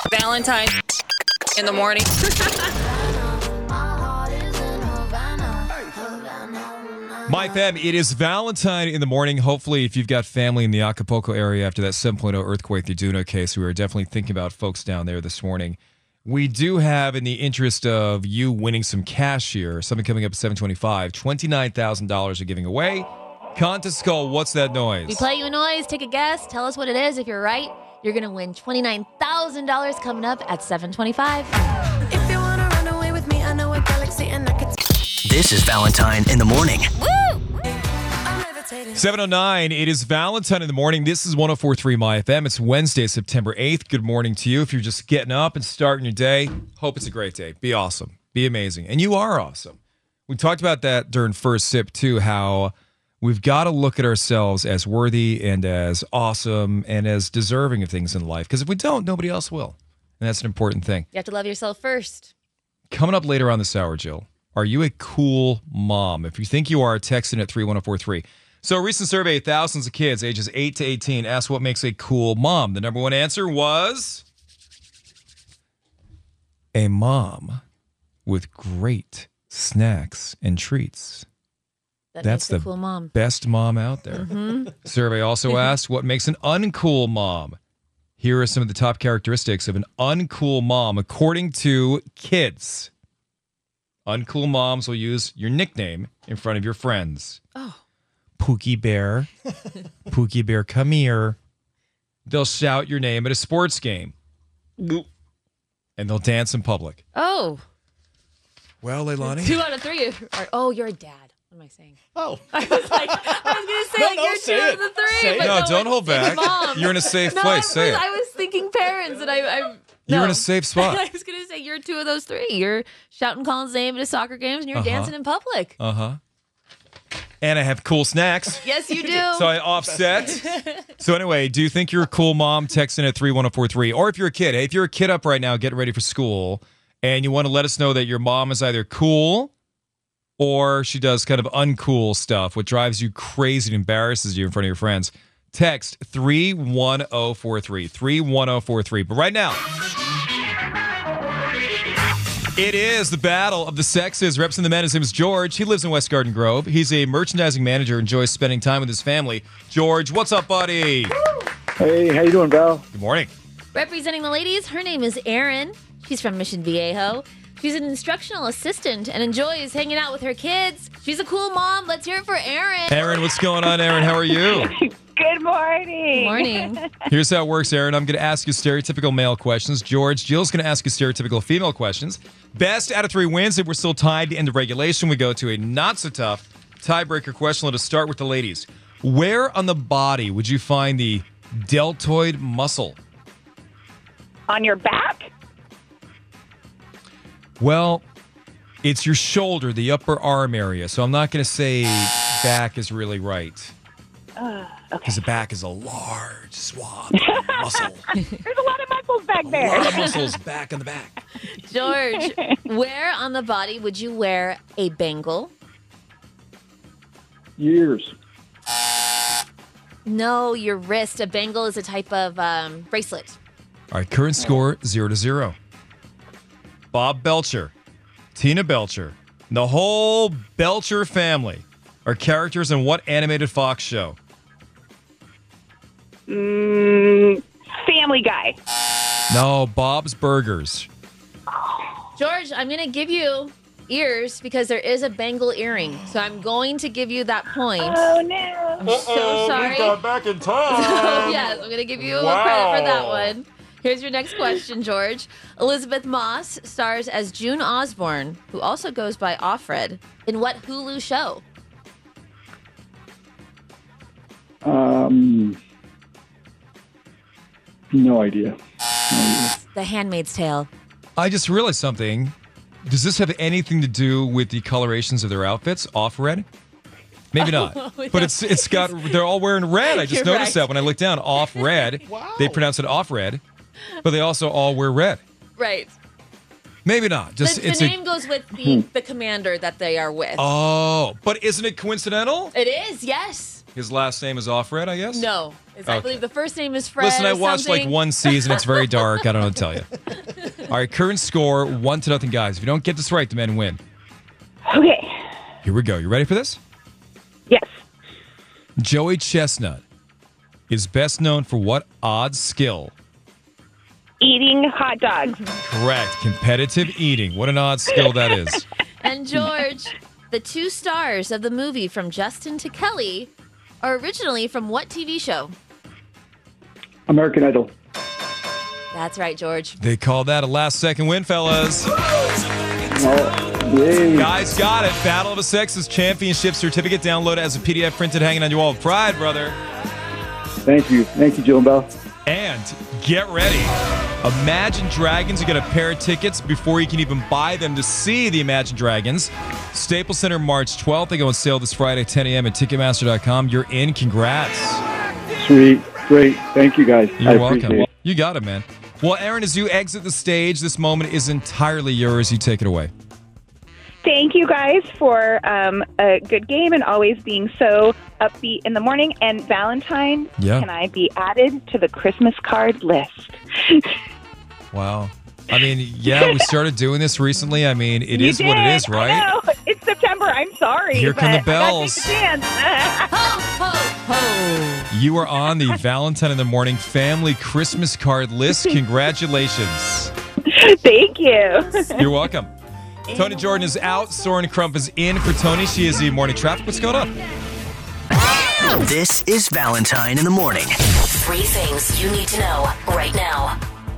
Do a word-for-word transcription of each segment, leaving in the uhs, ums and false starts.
Valentine in the morning. My fam, it is Valentine in the morning. Hopefully, if you've got family in the Acapulco area after that seven point oh earthquake, they're doing okay. So we are definitely thinking about folks down there this morning. We do have, in the interest of you winning some cash here, something coming up at seven twenty-five, twenty-nine thousand dollars are giving away. Contest call, what's that noise? We play you a noise, take a guess, tell us what it is. If you're right, you're going to win twenty-nine thousand dollars coming up at seven twenty-five. If you wanna run away with me, I know a galaxy and I could. This is Valentine in the morning. seven oh nine, it is Valentine in the morning. This is one oh four point three My F M. It's Wednesday, September eighth. Good morning to you. If you're just getting up and starting your day, hope it's a great day. Be awesome. Be amazing. And you are awesome. We talked about that during First Sip, too, how we've got to look at ourselves as worthy and as awesome and as deserving of things in life. Because if we don't, nobody else will. And that's an important thing. You have to love yourself first. Coming up later on this hour, Jill, are you a cool mom? If you think you are, text in at three one oh four three. So a recent survey of thousands of kids ages eight to eighteen asked what makes a cool mom. The number one answer was a mom with great snacks and treats. That That's makes the a cool mom. best mom out there. Mm-hmm. Survey also asked what makes an uncool mom. Here are some of the top characteristics of an uncool mom according to kids. Uncool moms will use your nickname in front of your friends. Oh. Pookie Bear. Pookie Bear, come here. They'll shout your name at a sports game. And they'll dance in public. Oh. Well, Leilani. Two out of three are, oh, you're a dad. What am I saying? Oh. I was like, I was going to say, No, like, no, you're say two it. of the three. Say it. But No, no, don't hold it's back. mom. You're in a safe no, place. I Say was, it. I was thinking parents, and I... I You're no. in a safe spot. I was going to say, you're two of those three. You're shouting Colin's name at his soccer games, and you're Uh-huh. dancing in public. Uh-huh. And I have cool snacks. Yes, you do. So I offset. So anyway, do you think you're a cool mom? Text in at three one oh four three. Or if you're a kid, hey, if you're a kid up right now getting ready for school and you want to let us know that your mom is either cool or she does kind of uncool stuff, what drives you crazy and embarrasses you in front of your friends, text three one oh four three. three one oh four three. But right now, it is the battle of the sexes. Representing the men, his name is George. He lives in West Garden Grove. He's a merchandising manager, enjoys spending time with his family. George, what's up, buddy? Hey, how you doing, Val? Good morning. Representing the ladies, her name is Erin. She's from Mission Viejo. She's an instructional assistant and enjoys hanging out with her kids. She's a cool mom. Let's hear it for Erin. Erin, what's going on, Erin? How are you? Good morning. Good morning. Here's how it works, Erin. I'm going to ask you stereotypical male questions. George, Jill's going to ask you stereotypical female questions. Best out of three wins. If we're still tied to end of regulation, we go to a not-so-tough tiebreaker question. Let us start with the ladies. Where on the body would you find the deltoid muscle? On your back? Well, it's your shoulder, the upper arm area. So I'm not going to say back is really right. Uh, Because okay. the back is a large swath of muscle. There's a lot of muscles back A there. lot of muscles back on the back. George, where on the body would you wear a bangle? Years. No, your wrist. A bangle is a type of um, bracelet. All right, current score, zero to zero. Bob Belcher, Tina Belcher, and the whole Belcher family are characters in what animated Fox show? Mm, family Guy. No, Bob's Burgers. George, I'm going to give you ears because there is a bangle earring. So I'm going to give you that point. Oh, no. I'm so sorry. back in So, time. yes, I'm going to give you a Wow. credit for that one. Here's your next question, George. Elizabeth Moss stars as June Osborne, who also goes by Offred, in what Hulu show? Um, no idea. No idea. The Handmaid's Tale. I just realized something. Does this have anything to do with the colorations of their outfits? Off red? Maybe not. Oh, But yeah. it's it's got they're all wearing red. I just You're noticed right. that when I looked down. Off red. Wow. They pronounce it off red. But they also all wear red. Right. Maybe not. Just the the it's name a goes with the, the commander that they are with. Oh, but isn't it coincidental? It is, yes. His last name is Offred, I guess? No. It's, I Okay. believe the first name is Fred. Listen, I or watched like something. one season. It's very dark. I don't know what to tell you. All right, current score, one to nothing, guys. If you don't get this right, the men win. Okay. Here we go. You ready for this? Yes. Joey Chestnut is best known for what odd skill? Eating hot dogs. Correct. Competitive eating. What an odd skill that is. And George, the two stars of the movie From Justin to Kelly are originally from what T V show? American Idol. That's right, George. They call that a last second win, fellas. Oh, yay. Guys got it. Battle of the Sexes Championship certificate. Download it as a P D F printed hanging on your wall of pride, brother. Thank you. Thank you, Jill and Bell. And get ready. Imagine Dragons. You get a pair of tickets before you can even buy them to see the Imagine Dragons. Staples Center, March twelfth. They go on sale this Friday at ten a.m. at Ticketmaster dot com. You're in. Congrats. Sweet. Great. Thank you, guys. You're I welcome. appreciate it. You got it, man. Well, Aaron, as you exit the stage, this moment is entirely yours. You take it away. Thank you guys for um, a good game and always being so upbeat in the morning. And Valentine, Yeah. can I be added to the Christmas card list? Wow. I mean, yeah, we started doing this recently. I mean, it You is what it did. is, right? I know. It's September. I'm sorry. Here come but the bells. I gotta take a chance. Ho, ho, ho. You are on the Valentine in the Morning family Christmas card list. Congratulations. Thank you. You're welcome. Tony Jordan is out. Soren Crump is in for Tony. She is the morning traffic. What's going on? This is Valentine in the Morning. Three things you need to know right now.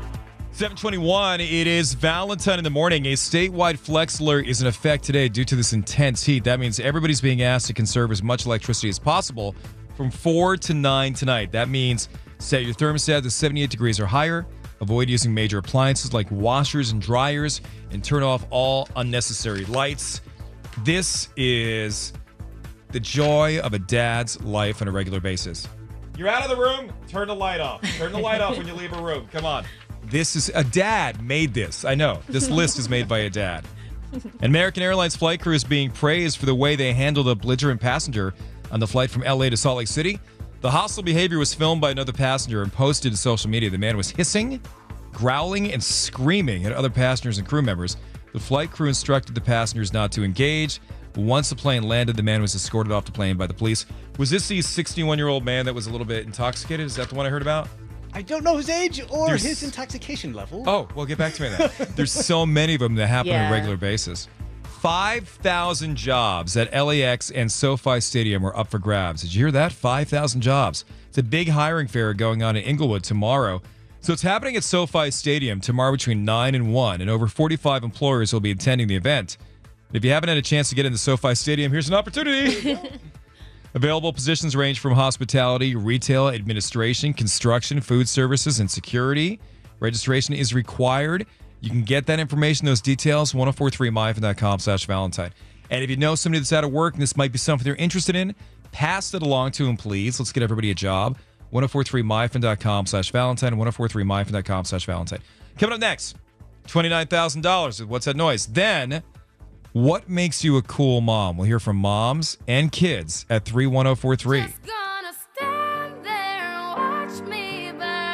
seven twenty-one, it is Valentine in the Morning. A statewide flex alert is in effect today due to this intense heat. That means everybody's being asked to conserve as much electricity as possible from four to nine tonight. That means set your thermostat to seventy-eight degrees or higher. Avoid using major appliances like washers and dryers, and turn off all unnecessary lights. This is the joy of a dad's life on a regular basis. You're out of the room, turn the light off. Turn the light off when you leave a room. Come on. This is a dad made this. I know. This list is made by a dad. An American Airlines flight crew is being praised for the way they handled a belligerent passenger on the flight from L A to Salt Lake City. The hostile behavior was filmed by another passenger and posted to social media. The man was hissing, growling, and screaming at other passengers and crew members. The flight crew instructed the passengers not to engage. Once the plane landed, the man was escorted off the plane by the police. Was this the sixty-one-year-old man that was a little bit intoxicated? Is that the one I heard about? I don't know his age or There's- his intoxication level. Oh, well, get back to me then. There's so many of them that happen on Yeah. a regular basis. five thousand jobs at L A X and SoFi Stadium are up for grabs. Did you hear that? five thousand jobs. It's a big hiring fair going on in Inglewood tomorrow. So it's happening at SoFi Stadium tomorrow between nine and one, and over forty-five employers will be attending the event. If you haven't had a chance to get into SoFi Stadium, here's an opportunity. Available positions range from hospitality, retail, administration, construction, food services, and security. Registration is required. You can get that information, those details, ten forty-three my f m dot com slash Valentine. And if you know somebody that's out of work and this might be something they're interested in, pass it along to them, please. Let's get everybody a job. ten forty-three my f m dot com slash Valentine, ten forty-three my f m dot com slash Valentine. Coming up next, twenty-nine thousand dollars with What's That Noise? Then, what makes you a cool mom? We'll hear from moms and kids at three one zero four three. Gonna stand there and watch me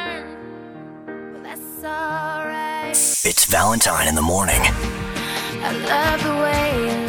burn. Well, that's alright. It's Valentine in the Morning. I love the way you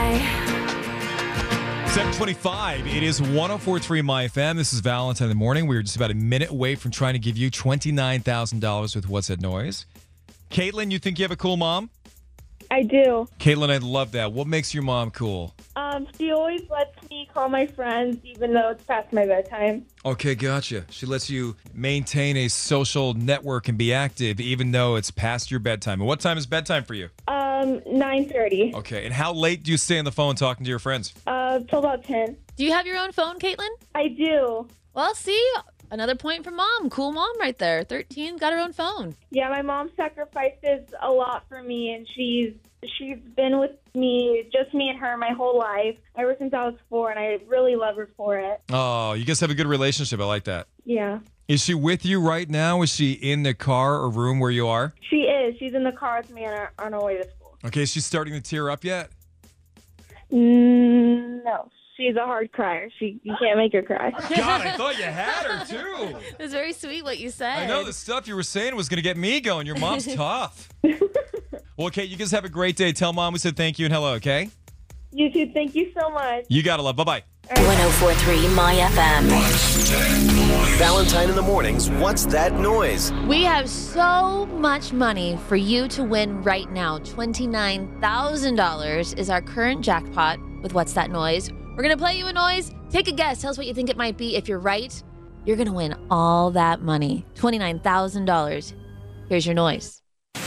lie. seven twenty-five, it is ten forty-three my F M. This is Valentine in the Morning. We're just about a minute away from trying to give you twenty-nine thousand dollars with What's That Noise? Caitlin, you think you have a cool mom? I do. Caitlin, I love that. What makes your mom cool? Um, she always lets me call my friends even though it's past my bedtime. Okay, gotcha. She lets you maintain a social network and be active even though it's past your bedtime. And what time is bedtime for you? Um, nine thirty. Okay, and how late do you stay on the phone talking to your friends? Uh, till about ten. Do you have your own phone, Caitlin? I do. Well, see, another point for mom. Cool mom right there. thirteen, got her own phone. Yeah, my mom sacrifices a lot for me, and she's she's been with me, just me and her, my whole life, ever since I was four, and I really love her for it. Oh, you guys have a good relationship. I like that. Yeah. Is she with you right now? Is she in the car or room where you are? She is. She's in the car with me on our, on our way to school. Okay, is she starting to tear up yet? Mm, no. she's a hard crier. She you can't make her cry. God, I thought you had her too. It was very sweet what you said. I know the stuff you were saying was going to get me going. Your mom's tough. Well, Kate, you guys have a great day. Tell Mom we said thank you and hello, okay? You too. Thank you so much. You got to love. Bye-bye. one oh four point three My F M. Valentine in the mornings. What's that noise? We have so much money for you to win right now. twenty-nine thousand dollars is our current jackpot with What's That Noise. We're going to play you a noise. Take a guess. Tell us what you think it might be. If you're right, you're going to win all that money. twenty-nine thousand dollars. Here's your noise.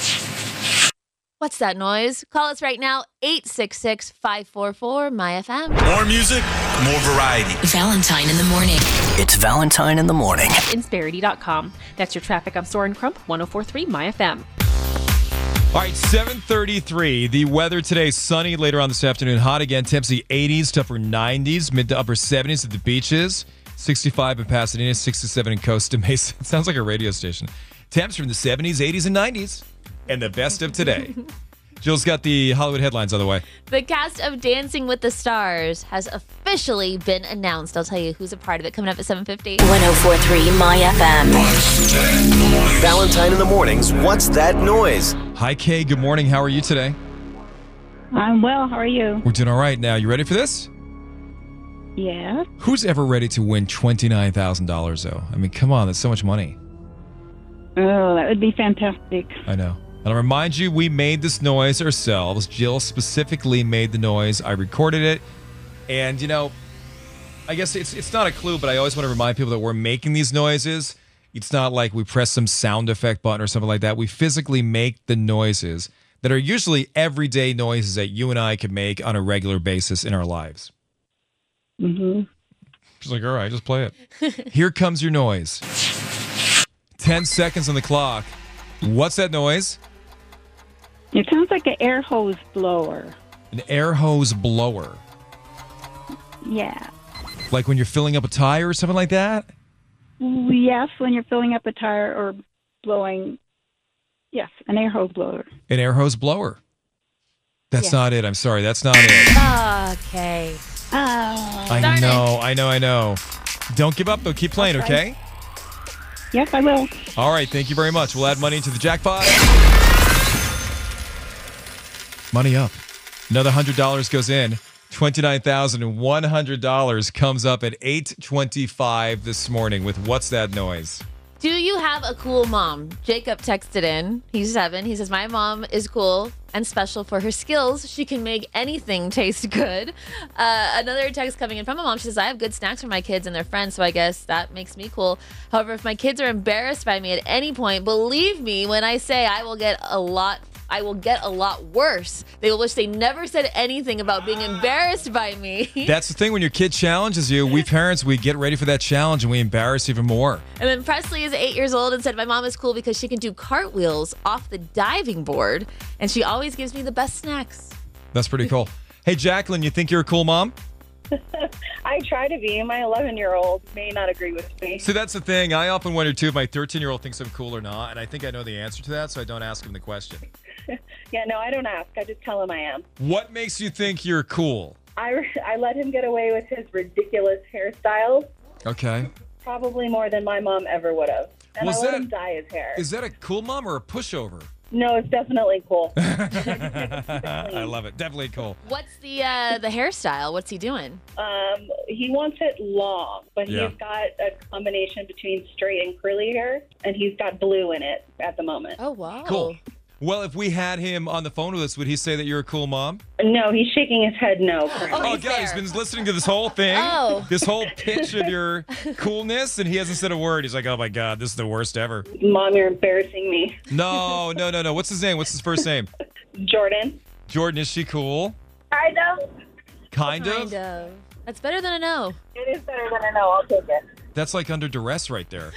What's that noise? Call us right now, eight six six, five four four, M Y F M. More music, more variety. Valentine in the morning. It's Valentine in the morning. Insperity dot com. That's your traffic. I'm Soren Crump, one oh four point three My F M. All right, seven thirty-three. The weather today, sunny later on this afternoon. Hot again. Temps the eighties to upper nineties, mid to upper seventies at the beaches. sixty-five in Pasadena, sixty-seven in Costa Mesa. It sounds like a radio station. Temps from the seventies, eighties, and nineties. And the best of today. Jill's got the Hollywood headlines on the way. The cast of Dancing with the Stars has officially been announced. I'll tell you who's a part of it coming up at seven fifty. one oh four point three My F M. Valentine in the mornings. What's that noise? Hi, Kay. Good morning. How are you today? I'm well. How are you? We're doing all right. Now, you ready for this? Yeah. Who's ever ready to win twenty-nine thousand dollars, though? I mean, come on. That's so much money. Oh, that would be fantastic. I know. And I'll remind you, we made this noise ourselves. Jill specifically made the noise. I recorded it. And, you know, I guess it's it's not a clue, but I always want to remind people that we're making these noises. It's not like we press some sound effect button or something like that. We physically make the noises that are usually everyday noises that you and I could make on a regular basis in our lives. Mm-hmm. She's like, all right, just play it. Here comes your noise. Ten seconds on the clock. What's that noise? It sounds like an air hose blower. An air hose blower. Yeah. Like when you're filling up a tire or something like that? Yes, when you're filling up a tire or blowing. Yes, an air hose blower. An air hose blower. That's Yeah. not it. I'm sorry. That's not it. Okay. Oh. I Darn know. I know. I know. Don't give up, though. Keep playing, okay? Yes, I will. All right. Thank you very much. We'll add money into the jackpot. Money up. Another one hundred dollars goes in. twenty-nine thousand one hundred dollars comes up at eight twenty-five this morning with What's That Noise? Do you have a cool mom? Jacob texted in. He's seven. He says, my mom is cool and special for her skills. She can make anything taste good. Uh, another text coming in from a mom. She says, I have good snacks for my kids and their friends, so I guess that makes me cool. However, if my kids are embarrassed by me at any point, believe me when I say I will get a lot I will get a lot worse. They will wish they never said anything about being embarrassed by me. That's the thing. When your kid challenges you, we parents, we get ready for that challenge and we embarrass even more. And then Presley is eight years old and said, my mom is cool because she can do cartwheels off the diving board, and she always gives me the best snacks. That's pretty cool. Hey, Jacqueline, you think you're a cool mom? I try to be. My eleven-year-old may not agree with me. See, that's the thing. I often wonder, too, if my thirteen-year-old thinks I'm cool or not, and I think I know the answer to that, so I don't ask him the question. Yeah, no, I don't ask. I just tell him I am. What makes you think you're cool? I, I let him get away with his ridiculous hairstyles, Okay. probably more than my mom ever would have. And Was I let that- him dye his hair. Is that a cool mom or a pushover? No, it's definitely cool. I love it. Definitely cool. What's the uh, the hairstyle? What's he doing? Um, he wants it long, but Yeah. he's got a combination between straight and curly hair, and he's got blue in it at the moment. Oh, wow. Cool. Well, if we had him on the phone with us, would he say that you're a cool mom? No, he's shaking his head no. Oh, God, he's been listening to this whole thing, Oh. this whole pitch of your coolness, and he hasn't said a word. He's like, oh, my God, this is the worst ever. Mom, you're embarrassing me. No, no, no, no. What's his name? What's his first name? Jordan. Jordan, is she cool? I know. Kind of? Kind of. That's better than a no. It is better than a no. I'll take it. That's like under duress right there.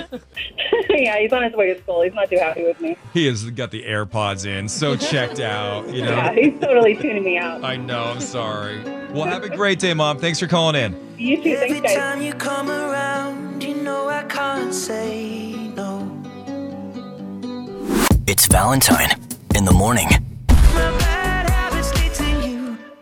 Yeah, he's on his way to school. He's not too happy with me. He has got the AirPods in, so checked out, you know? Yeah, he's totally tuning me out. I know, I'm sorry. Well, have a great day, Mom. Thanks for calling in. You too. Thanks, Every guys. time you come around, you know I can't say no. It's Valentine in the morning. My bad habits lead to you.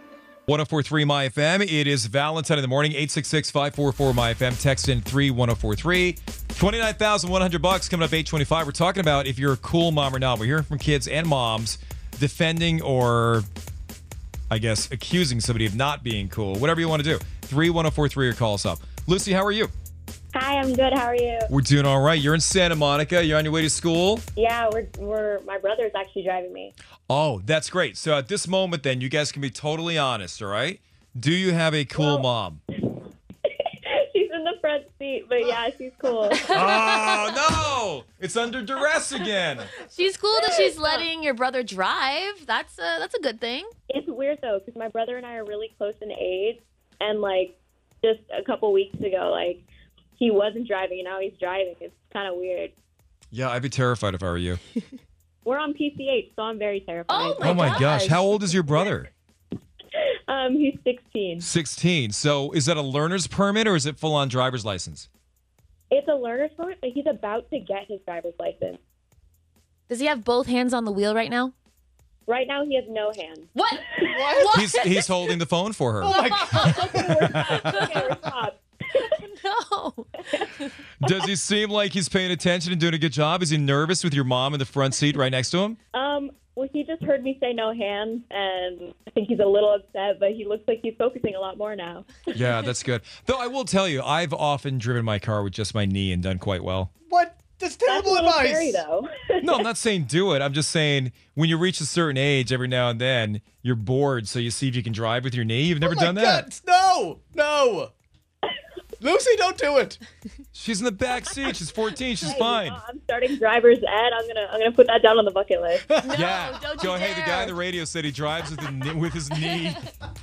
one oh four three My F M. It is Valentine in the morning. eight six six, five four four, My F M. Text in three one oh four three. twenty-nine thousand one hundred bucks coming up eight twenty-five. We're talking about if you're a cool mom or not. We're hearing from kids and moms defending or, I guess, accusing somebody of not being cool. Whatever you want to do. three one oh four three or call us up. Lucy, how are you? Hi, I'm good. How are you? We're doing all right. You're in Santa Monica. You're on your way to school? Yeah, we're we're my brother's actually driving me. Oh, that's great. So at this moment, then, you guys can be totally honest, all right? Do you have a cool Well- mom? She's in the front seat, but yeah, she's cool. Oh, no! It's under duress again. She's cool that she's letting your brother drive. That's a, that's a good thing. It's weird though, because my brother and I are really close in age, and like just a couple weeks ago, like he wasn't driving, and now he's driving. It's kind of weird. Yeah, I'd be terrified if I were you. We're on P C H, so I'm very terrified. Oh my, Oh, my gosh. How old is your brother? Um, he's sixteen. sixteen. So is that a learner's permit or is it full-on driver's license? It's a learner's permit, but he's about to get his driver's license. Does he have both hands on the wheel right now? Right now, he has no hands. What? What? He's he's holding the phone for her. Oh my god! Okay, we're stopped. No. Does he seem like he's paying attention and doing a good job? Is he nervous with your mom in the front seat right next to him? Um, well, he just heard me say no hands, and I think he's a little upset, but he looks like he's focusing a lot more now. Yeah, that's good. Though I will tell you, I've often driven my car with just my knee and done quite well. What? That's terrible That's a little advice. scary, though. No, I'm not saying do it. I'm just saying when you reach a certain age, every now and then, you're bored, so you see if you can drive with your knee. You've never Oh my done that? God, no, no. Lucy, don't do it. She's in the back seat. She's fourteen. She's Hey, fine. uh, I'm starting driver's ed. I'm gonna I'm gonna put that down on the bucket list. yeah. don't Go, you hey, the dare. guy on the radio said he drives with, the, knee- with his knee.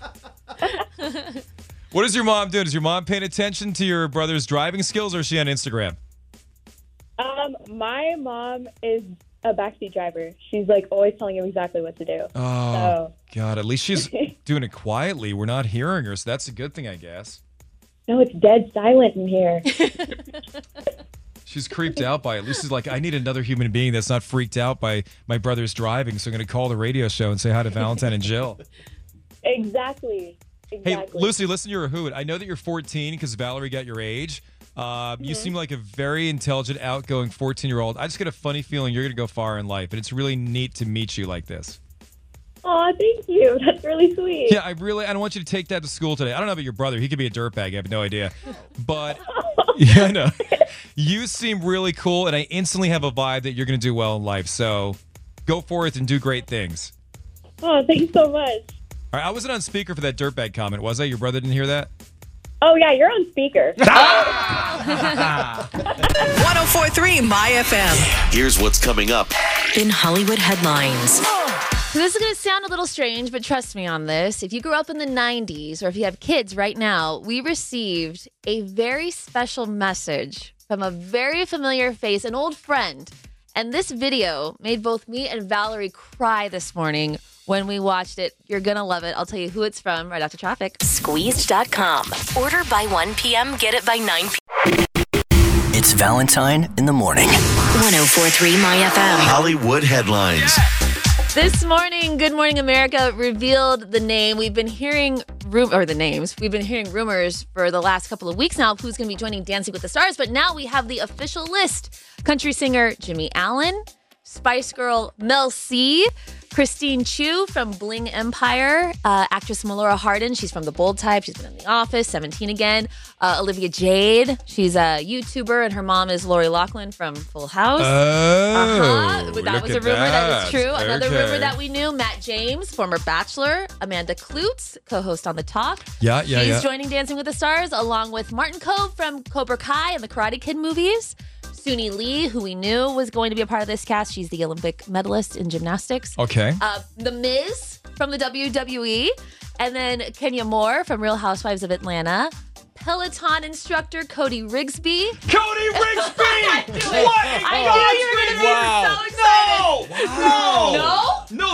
What is your mom doing? Is your mom paying attention to your brother's driving skills or is she on Instagram? Um, my mom is a backseat driver. She's like always telling him exactly what to do. Oh, So, God. At least she's doing it quietly. We're not hearing her, so that's a good thing, I guess. no, it's dead silent in here. She's creeped out by it. Lucy's like, I need another human being that's not freaked out by my brother's driving, so I'm going to call the radio show and say hi to Valentine and Jill. Exactly. Exactly. Hey, Lucy, listen, you're a hoot. I know that you're fourteen because Valerie got your age. Um, You seem like a very intelligent, outgoing fourteen-year-old. I just get a funny feeling you're going to go far in life, and it's really neat to meet you like this. Aw, thank you. That's really sweet. Yeah, I really, I don't want you to take that to school today. I don't know about your brother. He could be a dirtbag. I have no idea. But, yeah, I know. You seem really cool, and I instantly have a vibe that you're going to do well in life. So go forth and do great things. Oh, thanks so much. All right, I wasn't on speaker for that dirtbag comment, was I? Your brother didn't hear that? Oh, yeah, you're on speaker. one oh four three My F M. Here's what's coming up. In Hollywood headlines. So this is going to sound a little strange, but trust me on this. If you grew up in the nineties or if you have kids right now, we received a very special message from a very familiar face, an old friend. And this video made both me and Valerie cry this morning when we watched it. You're going to love it. I'll tell you who it's from right after traffic. Squeezed dot com. Order by one p.m., get it by nine p.m. It's Valentine in the morning. one oh four three My F M. Hollywood headlines. This morning, Good Morning America revealed the name. We've been hearing rum- or the names. We've been hearing rumors for the last couple of weeks now of who's going to be joining Dancing with the Stars. But now we have the official list. Country singer Jimmy Allen, Spice Girl Mel C, Christine Chu from Bling Empire, uh, actress Melora Hardin. She's from The Bold Type. She's been in The Office, seventeen again. Uh, Olivia Jade. She's a YouTuber, and her mom is Lori Loughlin from Full House. Oh, uh-huh. That look was a at rumor. That that. is true. Another Okay. rumor that we knew, Matt James, former Bachelor. Amanda Klutz, co-host on The Talk. Yeah, yeah, She's yeah. joining Dancing with the Stars, along with Martin Cove from Cobra Kai and the Karate Kid movies. Suni Lee, who we knew was going to be a part of this cast. She's the Olympic medalist in gymnastics. Okay. Uh, the Miz from the W W E. And then Kenya Moore from Real Housewives of Atlanta. Peloton instructor Cody Rigsby. Cody Rigsby! I knew it. What? I knew you were going to be Wow. so excited. No! No? No,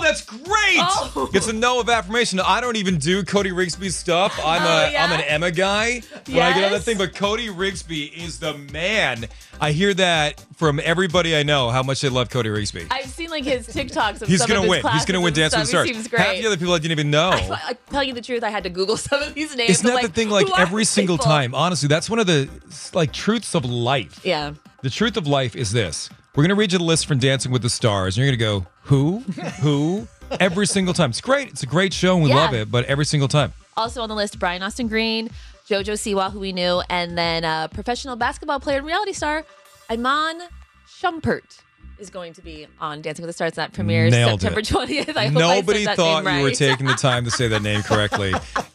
that's great. Oh. It's a no of affirmation. I don't even do Cody Rigsby's stuff. I'm Oh, a yeah? I'm an Emma guy when I get on that Yes? thing. But Cody Rigsby is the man. I hear that from everybody I know how much they love Cody Rigsby. I've seen like his TikToks of He's some gonna of his win. He's classes gonna win and Dance with the stuff. Stars. He seems great. Half the other people I didn't even know. I, I tell you the truth, I had to Google some of these names. Isn't that I'm the like, thing? Like who are every these single people? time, honestly, that's one of the like truths of life. Yeah. The truth of life is this. We're going to read you the list from Dancing with the Stars, and you're going to go, who? Who? Every single time. It's great. It's a great show, and we Yeah. love it, but every single time. Also on the list, Brian Austin Green, JoJo Siwa, who we knew, and then uh, professional basketball player and reality star, Iman Shumpert is going to be on Dancing with the Stars. That premieres Nailed September it. twentieth. I hope Nobody I said that thought name you were right. taking the time to say that name correctly.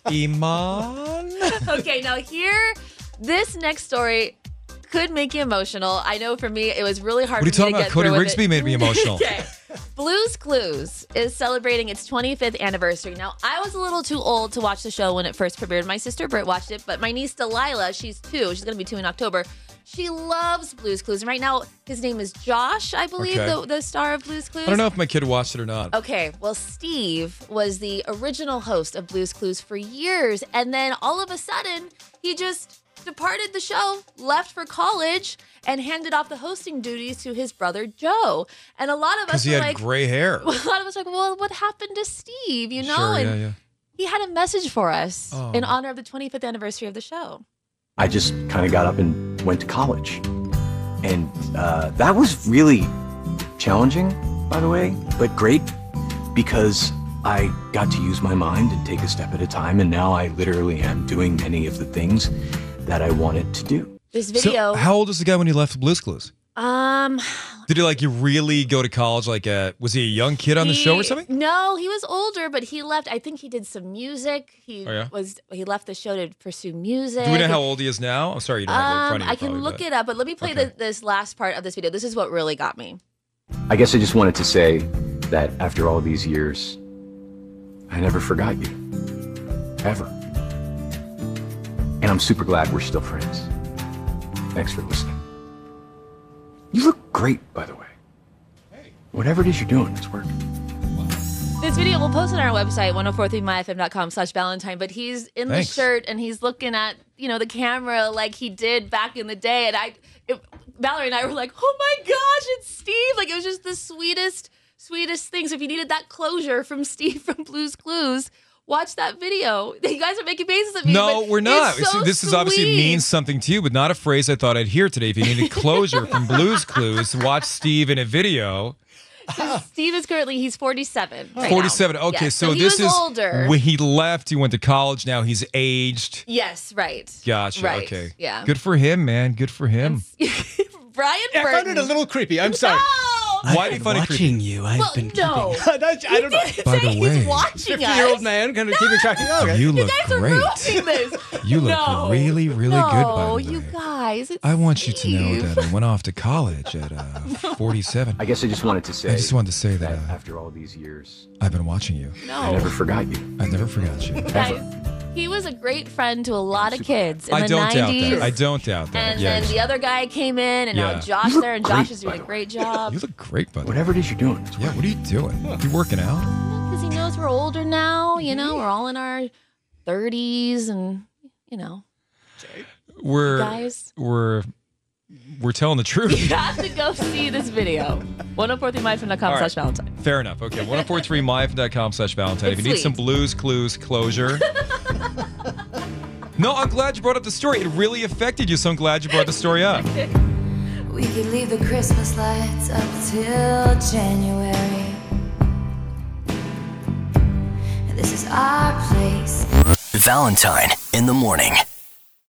Iman? Okay, now here, this next story could make you emotional. I know for me, it was really hard What are you for me talking to about? get Cody through with Rigsby it. made me emotional. Okay. Blue's Clues is celebrating its twenty-fifth anniversary. Now, I was a little too old to watch the show when it first premiered. My sister Britt watched it, but my niece Delilah, she's two. She's going to be two in October. She loves Blue's Clues. And right now, his name is Josh, I believe, Okay. the, the star of Blue's Clues. I don't know if my kid watched it or not. Okay, well, Steve was the original host of Blue's Clues for years. And then all of a sudden, he just departed the show, left for college, and handed off the hosting duties to his brother Joe. And a lot of Because us he were had like, gray hair. a lot of us were like, well, what happened to Steve? You know? Sure, and yeah, yeah. he had a message for us Oh. in honor of the twenty-fifth anniversary of the show. I just kind of got up and went to college. And uh, that was really challenging, by the way, but great because I got to use my mind and take a step at a time. And now I literally am doing many of the things that I wanted to do. This video. So how old was the guy when he left Blue's Clues? um, Did he like you really go to college? Like, uh, was he a young kid on the show or He- something? No, he was older, but he left. I think he did some music. He Oh, yeah? was he left the show to pursue music. Do we know how old he is now? I'm sorry, you don't have it in Um, front of you. I can probably, look but- it up, but let me play the, this last part of this video. This is what really got me. I guess I just wanted to say that after all these years, I never forgot you. Ever. And I'm super glad we're still friends. Thanks for listening. You look great, by the way. Whatever it is you're doing, it's working. This video we'll post on our website, one oh four three my f m dot com slash Valentine, but he's in Thanks. the shirt and he's looking at, you know, the camera like he did back in the day. And I, it, Valerie and I were like, oh my gosh, it's Steve. Like it was just the sweetest, sweetest thing. So if you needed that closure from Steve from Blue's Clues, watch that video. You guys are making faces at me. No, but we're not. it's so this is obviously sweet. means something to you, but not a phrase I thought I'd hear today. If you needed closure from Blue's Clues, watch Steve in a video. Steve is currently, he's forty-seven. Right forty-seven. now. Okay, Yes, so, he this was is older. when he left. He went to college. Now he's aged. Yes, right. Gotcha. Right. Okay. Yeah. Good for him, man. Good for him. Brian I Burton. found it a little creepy. I'm sorry. Why do you find it creepy? watching you. I've Well, been no. That's- I don't know. By the way, He's watching us. fifty-year-old man kind of keeping track. Oh, okay. you You look guys are great. ruining this. You look no. really, really no, good, by the way. you guys. It's I want you to know Steve. that I went off to college at uh, forty-seven. I guess I just wanted to say I just wanted to say that uh, after all these years, I've been watching you. No. I never forgot you. I never forgot you. Guys, he was a great friend to a lot of kids in I the don't doubt nineties. that. I don't doubt that. And yeah. then the other guy came in, and Yeah. now Josh You look there, and great, Josh is doing by a the great job. You look great, buddy. Whatever it is you're doing, it's Yeah, what are you doing? You working out? Because he knows we're older now. You know, we're all in our thirties, and you know, We're guys. we're we're telling the truth. you have to go see this video. one oh four three my f m dot com All right. slash Valentine. Fair enough. Okay, one oh four three my f m dot com slash Valentine. If It's you need some sweet. Blues Clues closure. No, I'm glad you brought up the story. It really affected you, so I'm glad you brought the story up. We could leave the Christmas lights up till January. And this is our place. Valentine in the morning.